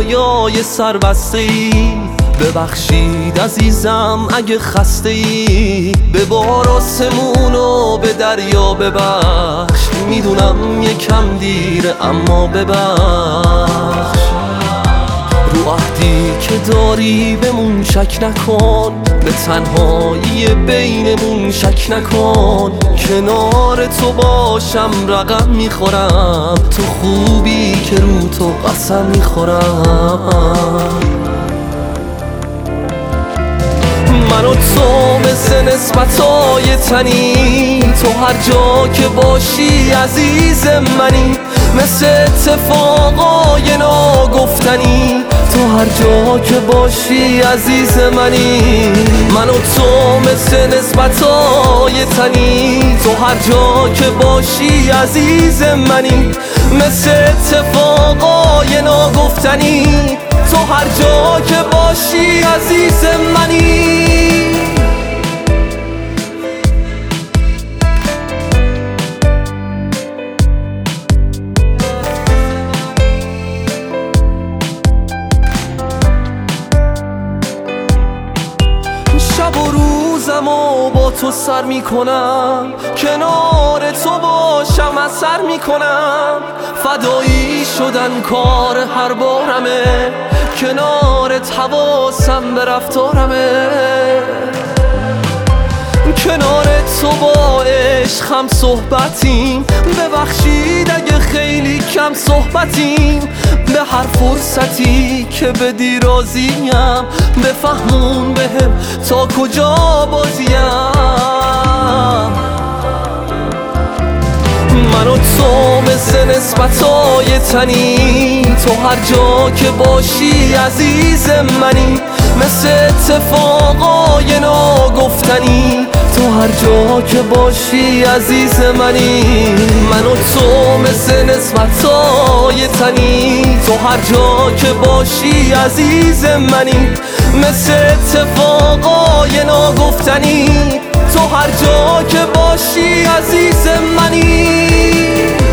رویای سربسته ای. ببخشید عزیزم اگه خسته ای، ببار آسمون و به دریا ببخش. میدونم یکم دیره اما ببخش. رو عهدی که داری بمون شک نکن، به تنهایی بینمون شک نکن. کنار تو باشم رقم میخورم، تو خوبی که رو تو قسم میخورم. من و تو مثل نسبتای تنی، تو هر جا که باشی عزیز منی. مثل اتفاقای ناگفتنی، تو هر جا که باشی عزیز منی. من و تو مثل نسبتای تنی، تو هر جا که باشی عزیز منی. مثل اتفاقای ناگفتنی، تو هر جا که باشی عزیز منی. شب و روزمو با تو سر میکنم، کنار تو باشم اثر میکنم. فدایی شدن کار هر بارمه، کنارت حواسم به رفتارمه. کنار تو با عشقم صحبتیم، ببخشید اگه خیلی کم صحبتیم. به هر فرصتی که بدی راضیم، بفهمون بهم تا کجا بازیم. من و تو مثل نسبتای تنی، تو هر جا که باشی عزیز منی. مثل اتفاقای ناگفتنی، تو هر جا که باشی عزیز منی. من و تو مثل نسبتای تنی، تو هر جا که باشی عزیز منی. مثل اتفاقای ناگفتنی، تو هر جا که باشی عزیز منی.